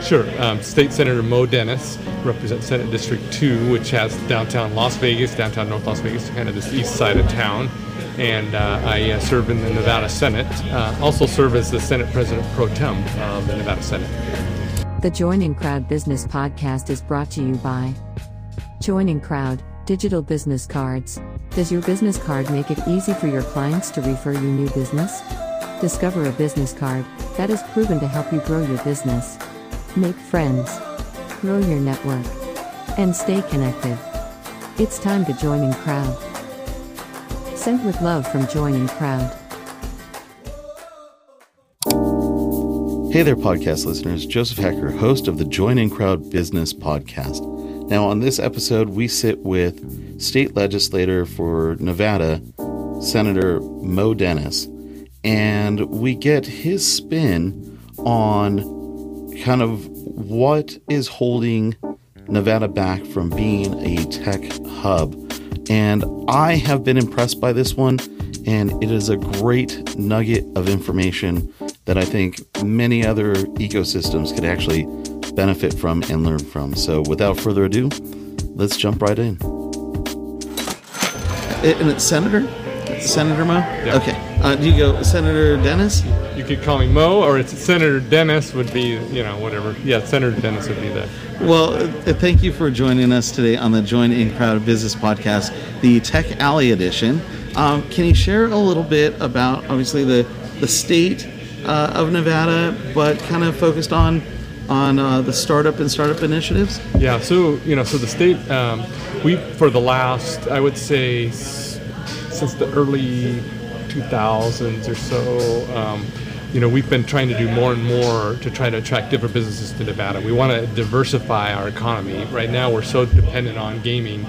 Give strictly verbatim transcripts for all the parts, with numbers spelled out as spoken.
Sure. Um, State Senator Mo Dennis represents Senate District two, which has downtown Las Vegas, downtown North Las Vegas, kind of this east side of town. And uh, I uh, serve in the Nevada Senate. Uh, also serve as the Senate President Pro Tem of the Nevada Senate. The Joining Crowd Business Podcast is brought to you by Joining Crowd, Digital Business Cards. Does your business card make it easy for your clients to refer you new business? Discover a business card that is proven to help you grow your business. Make friends, grow your network, and stay connected. It's time to Joining Crowd. Sent with love from Joining Crowd. Hey there, podcast listeners. Joseph Hecker, host of the Joining Crowd Business Podcast. Now, on this episode, we sit with state legislator for Nevada, Senator Mo Dennis, and we get his spin on kind of what is holding Nevada back from being a tech hub. And I have been impressed by this one, and it is a great nugget of information that I think many other ecosystems could actually benefit from and learn from. So without further ado, let's jump right in. And it's Senator? Senator Mo? Yeah. Okay. Uh, do you go Senator Dennis? You could call me Mo, or it's Senator Dennis would be, you know, whatever. Yeah, Senator Dennis would be that. Well, uh, thank you for joining us today on the Joining Crowd Business Podcast, the Tech Alley edition. Um, can you share a little bit about, obviously, the, the state uh, of Nevada, but kind of focused on on uh, the startup and startup initiatives? Yeah, so, you know, so the state, um, we, for the last, I would say, s- since the early two thousands or so, um, you know, we've been trying to do more and more to try to attract different businesses to Nevada. We want to diversify our economy. Right now, we're so dependent on gaming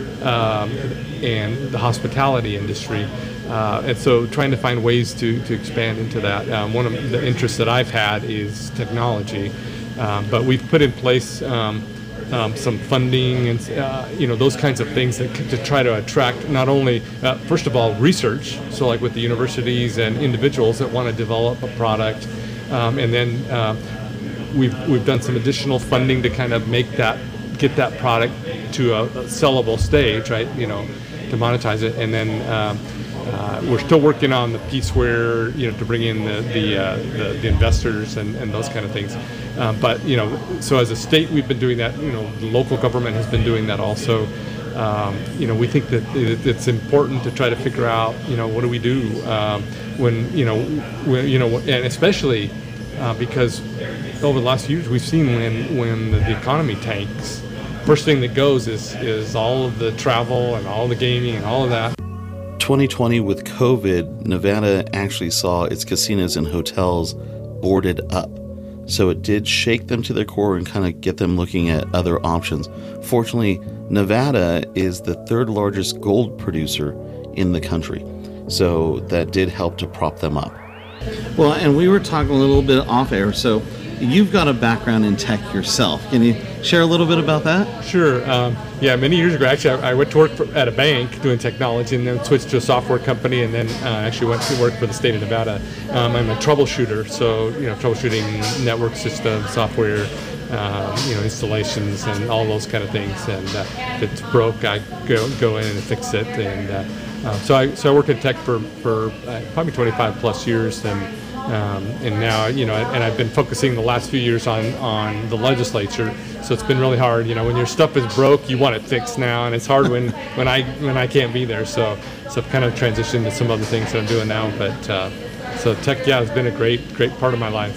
um, and the hospitality industry. Uh, and so trying to find ways to, to expand into that. Um, one of the interests that I've had is technology. Um, but we've put in place um, um, some funding and uh, you know those kinds of things that, to try to attract not only uh, first of all research, so like with the universities and individuals that want to develop a product, um, and then uh, we've we've done some additional funding to kind of make that get that product to a, a sellable stage, right? You know, to monetize it, and then. Um, Uh, we're still working on the piece where, you know, to bring in the the, uh, the, the investors and, and those kind of things. Um, but, you know, so as a state, we've been doing that. You know, the local government has been doing that also. Um, you know, we think that it, it's important to try to figure out, you know, what do we do um, when, you know, when, you know, and especially uh, because over the last few years, we've seen when, when the, the economy tanks, first thing that goes is, is all of the travel and all the gaming and all of that. twenty twenty, with COVID, Nevada actually saw its casinos and hotels boarded up. So it did shake them to their core and kind of get them looking at other options. Fortunately, Nevada is the third largest gold producer in the country. So that did help to prop them up. Well, and we were talking a little bit off air. So you've got a background in tech yourself. Can you share a little bit about that? Sure. Um, yeah, many years ago, actually, I, I went to work for, at a bank doing technology and then switched to a software company and then uh, actually went to work for the state of Nevada. Um, I'm a troubleshooter, so, you know, troubleshooting network systems, software, um, you know, installations and all those kind of things. And uh, if it's broke, I go go in and fix it. And uh, uh, so I so I worked in tech for, for uh, probably twenty-five plus years. And Um, and now, you know, and I've been focusing the last few years on, on the legislature, so it's been really hard. You know, when your stuff is broke, you want it fixed now, and it's hard when, when I when I can't be there. So, so I've kind of transitioned to some other things that I'm doing now. But uh, so tech, yeah, has been a great great part of my life.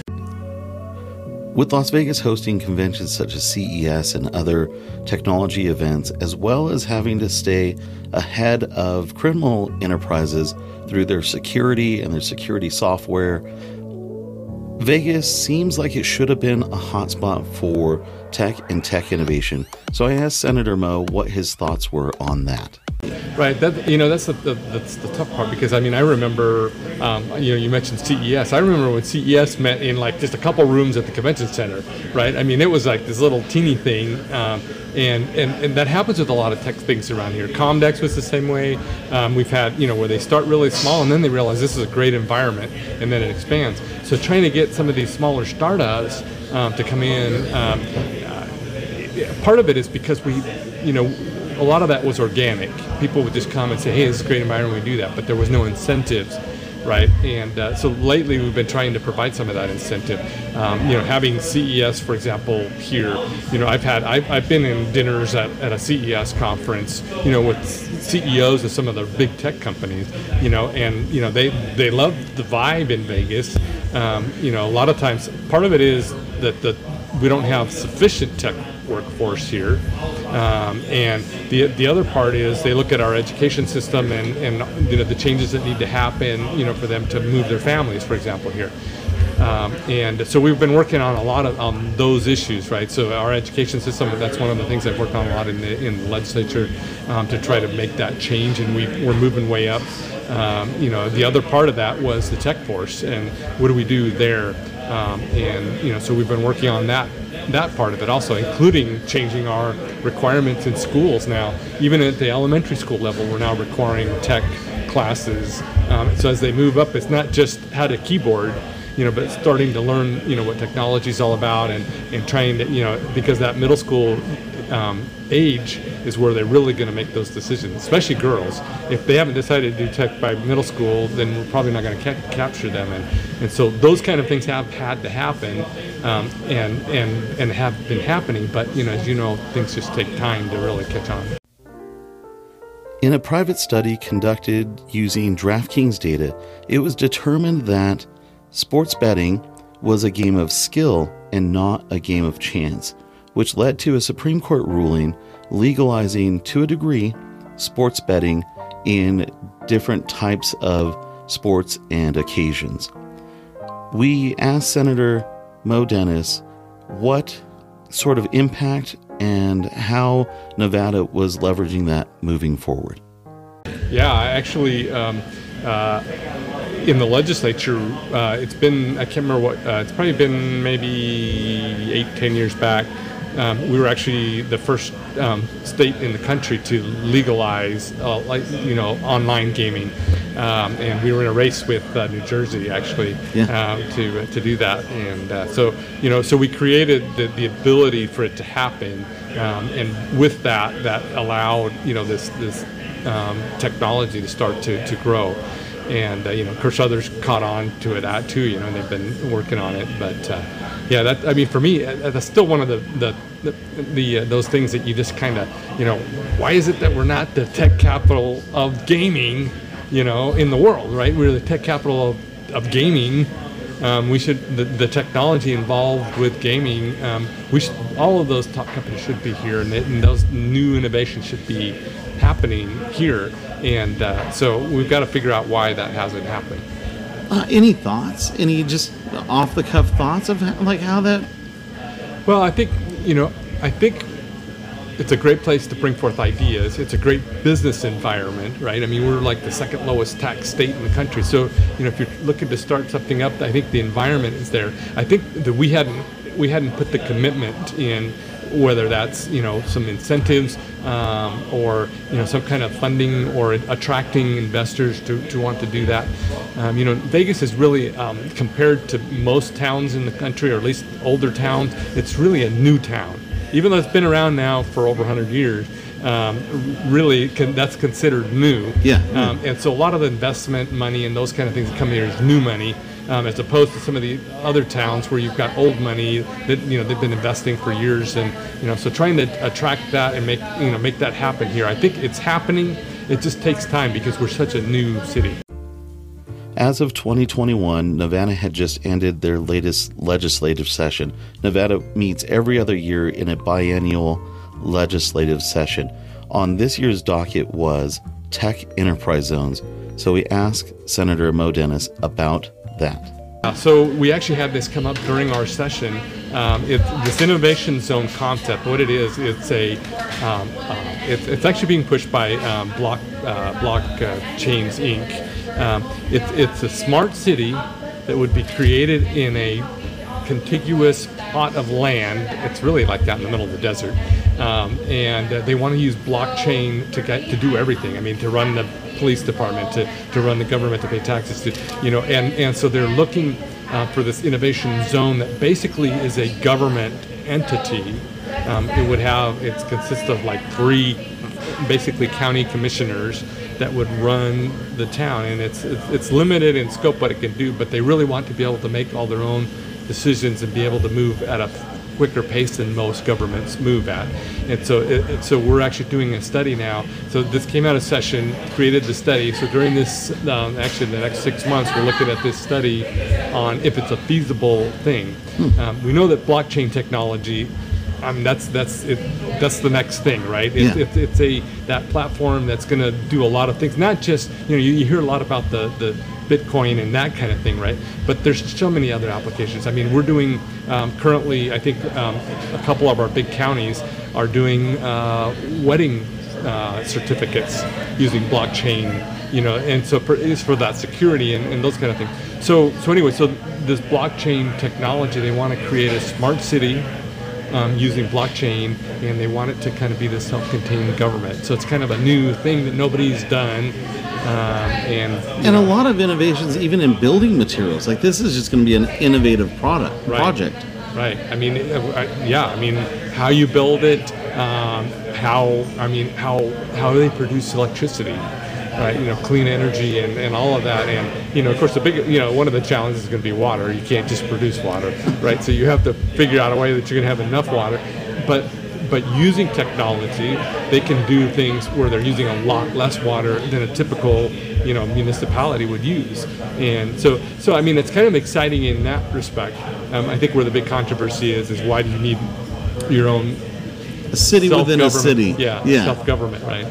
With Las Vegas hosting conventions such as C E S and other technology events, as well as having to stay ahead of criminal enterprises through their security and their security software, Vegas seems like it should have been a hotspot for tech and tech innovation. So I asked Senator Mo what his thoughts were on that. Right. That you know that's the, the that's the tough part, because I mean I remember um, you know you mentioned C E S. I remember when C E S met in like just a couple rooms at the convention center. Right. I mean it was like this little teeny thing, um, and, and and that happens with a lot of tech things around here. Comdex was the same way. Um, we've had you know where they start really small and then they realize this is a great environment and then it expands. So trying to get some of these smaller startups um, to come in. Um, uh, part of it is because we you know. A lot of that was organic. People would just come and say, hey, this is a great environment, we do that. But there was no incentives, right? And uh, so lately we've been trying to provide some of that incentive. Um, you know, having C E S, for example, here, you know, I've had, I've, I've been in dinners at, at a C E S conference, you know, with C E Os of some of the big tech companies, you know, and, you know, they, they love the vibe in Vegas. Um, you know, a lot of times, part of it is that the we don't have sufficient tech workforce here. Um, and the the other part is they look at our education system and, and you know the changes that need to happen, you know, for them to move their families, for example, here. Um, and so we've been working on a lot of on those issues, right? So our education system, that's one of the things I've worked on a lot in the, in the legislature um, to try to make that change, and we, we're moving way up. Um, you know, the other part of that was the tech force, and what do we do there? Um, and you know, so we've been working on that that part of it also, including changing our requirements in schools now. Even at the elementary school level, we're now requiring tech classes. Um, so as they move up, it's not just how to keyboard, you know, but starting to learn, you know, what technology is all about, and, and trying to, you know, because that middle school um, age is where they're really going to make those decisions, especially girls. If they haven't decided to do tech by middle school, then we're probably not going to ca- capture them. And, and so those kind of things have had to happen, um, and, and, and have been happening. But, you know, as you know, things just take time to really catch on. In a private study conducted using DraftKings data, it was determined that sports betting was a game of skill and not a game of chance, which led to a Supreme Court ruling legalizing, to a degree, sports betting in different types of sports and occasions. We asked Senator Mo Dennis what sort of impact and how Nevada was leveraging that moving forward. Yeah, actually, um, uh, in the legislature, uh, it's been, I can't remember what, uh, it's probably been maybe eight, ten years back. Um, we were actually the first um, state in the country to legalize, uh, like you know, online gaming, um, and we were in a race with uh, New Jersey actually yeah. um, to uh, to do that. And uh, so you know, so we created the, the ability for it to happen, um, and with that, that allowed you know this this um, technology to start to to grow. And uh, you know, of course, others caught on to that too. You know, and they've been working on it. But uh, yeah, that I mean, for me, uh, that's still one of the the the, the uh, those things that you just kind of, you know, why is it that we're not the tech capital of gaming, you know, in the world, right? We're the tech capital of, of gaming. Um, we should the, the technology involved with gaming. Um, we should, all of those top companies should be here, and, it, and those new innovations should be happening here. And uh, so we've got to figure out why that hasn't happened. Uh, any thoughts? Any just off-the-cuff thoughts of how, like how that? Well, I think you know, I think it's a great place to bring forth ideas. It's a great business environment, right? I mean, we're like the second lowest tax state in the country. So you know, if you're looking to start something up, I think the environment is there. I think that we hadn't we hadn't put the commitment in. Whether that's you know some incentives um, or you know some kind of funding or attracting investors to, to want to do that. Um, you know, Vegas is really um, compared to most towns in the country, or at least older towns, it's really a new town. Even though it's been around now for over one hundred years, um, really can, that's considered new. Yeah. Um, and so a lot of the investment money and those kind of things that come here is new money. Um, as opposed to some of the other towns where you've got old money that you know they've been investing for years, and you know so trying to attract that and make you know make that happen here. I think it's happening. It just takes time because we're such a new city. As of twenty twenty-one, Nevada had just ended their latest legislative session. Nevada meets every other year in a biennial legislative session. On this year's docket was tech enterprise zones. So we asked Senator Mo Dennis about that. So we actually had this come up during our session. Um, it's this innovation zone concept. What it is, it's a, um, uh, it's, it's actually being pushed by um, Block uh, Block uh, Chains Incorporated. Um, it's it's a smart city that would be created in a contiguous plot of land. It's really like that in the middle of the desert, um, and uh, they want to use blockchain to get to do everything. I mean, to run the police department, to, to run the government, to pay taxes, to you know, and and so they're looking uh, for this innovation zone that basically is a government entity. Um, it would have it consists of like three, basically county commissioners that would run the town, and it's it's limited in scope what it can do, but they really want to be able to make all their own decisions and be able to move at a quicker pace than most governments move at. And so it, it, so we're actually doing a study now. So this came out of session, created the study. So during this, um, actually the next six months, we're looking at this study on if it's a feasible thing. Hmm. Um, we know that blockchain technology, I mean, that's that's it, that's the next thing, right? It, Yeah. it, it's a that platform that's going to do a lot of things. Not just, you know, you, you hear a lot about the the Bitcoin and that kind of thing, right? But there's so many other applications. I mean, we're doing um, currently, I think um, a couple of our big counties are doing uh, wedding uh, certificates using blockchain, you know, and so for, it's for that security and, and those kind of things. So, so anyway, so this blockchain technology, they want to create a smart city um, using blockchain, and they want it to kind of be this self-contained government. So it's kind of a new thing that nobody's done. Um, and and know, a lot of innovations, even in building materials. Like this is just going to be an innovative product right, project. Right. I mean, uh, yeah. I mean, how you build it, um, how I mean, how how they produce electricity, right? You know, clean energy and, and all of that. And you know, of course, the big you know one of the challenges is going to be water. You can't just produce water, right? So you have to figure out a way that you're going to have enough water, but. But using technology, they can do things where they're using a lot less water than a typical, you know, municipality would use. And so, so I mean, it's kind of exciting in that respect. Um, I think where the big controversy is, is why do you need your own a city within a city? Yeah, yeah. self-government, right?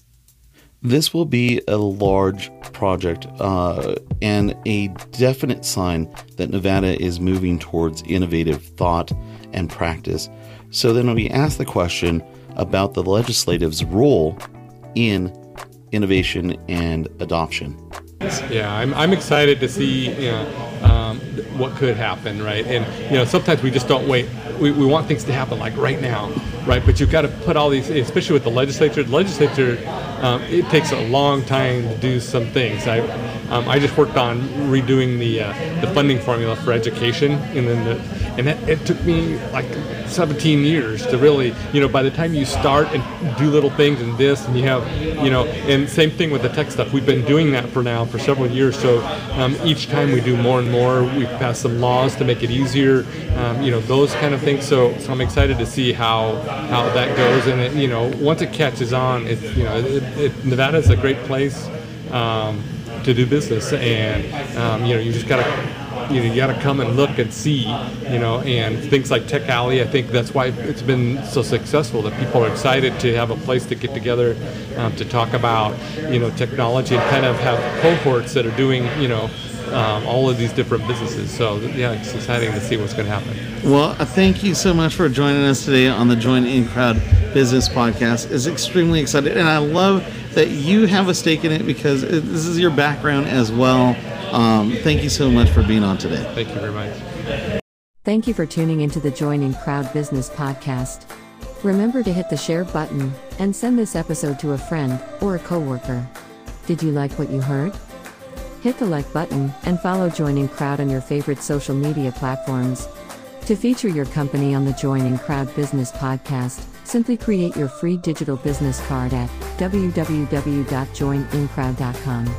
This will be a large project uh, and a definite sign that Nevada is moving towards innovative thought and practice. So then we ask the question about the legislative's role in innovation and adoption. Yeah, I'm, I'm excited to see you know, um, what could happen, right? And you know, sometimes we just don't wait. We, we want things to happen like right now, right? But you've got to put all these, especially with the legislature. The legislature, um, it takes a long time to do some things. I um, I just worked on redoing the uh, the funding formula for education, and then the, and that, it took me like seventeen years to really, you know, by the time you start and do little things and this, and you have, you know, and same thing with the tech stuff. We've been doing that for now for several years. So um, each time we do more and more, we've passed some laws to make it easier, um, you know, those kind of things. So, so I'm excited to see how how that goes. And it, you know, once it catches on, it, you know, it, it, Nevada is a great place um, to do business, and um, you know, you just gotta. You know, you got to come and look and see, you know, and things like Tech Alley, I think that's why it's been so successful, that people are excited to have a place to get together um, to talk about, you know, technology and kind of have cohorts that are doing, you know, um, all of these different businesses. So, yeah, it's exciting to see what's going to happen. Well, uh, thank you so much for joining us today on the Join In Crowd Business Podcast. It's extremely excited, and I love that you have a stake in it because it, this is your background as well. Um, thank you so much for being on today. Thank you very much. Thank you for tuning into the Join In Crowd Business Podcast. Remember to hit the share button and send this episode to a friend or a coworker. Did you like what you heard? Hit the like button and follow Join In Crowd on your favorite social media platforms. To feature your company on the Join In Crowd Business Podcast, simply create your free digital business card at w w w dot join in crowd dot com.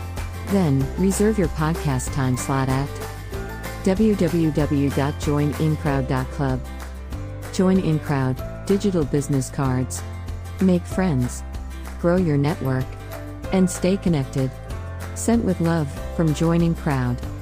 Then, reserve your podcast time slot at w w w dot join in crowd dot club. Join In Crowd, digital business cards. Make friends. Grow your network. And stay connected. Sent with love, from Join In Crowd.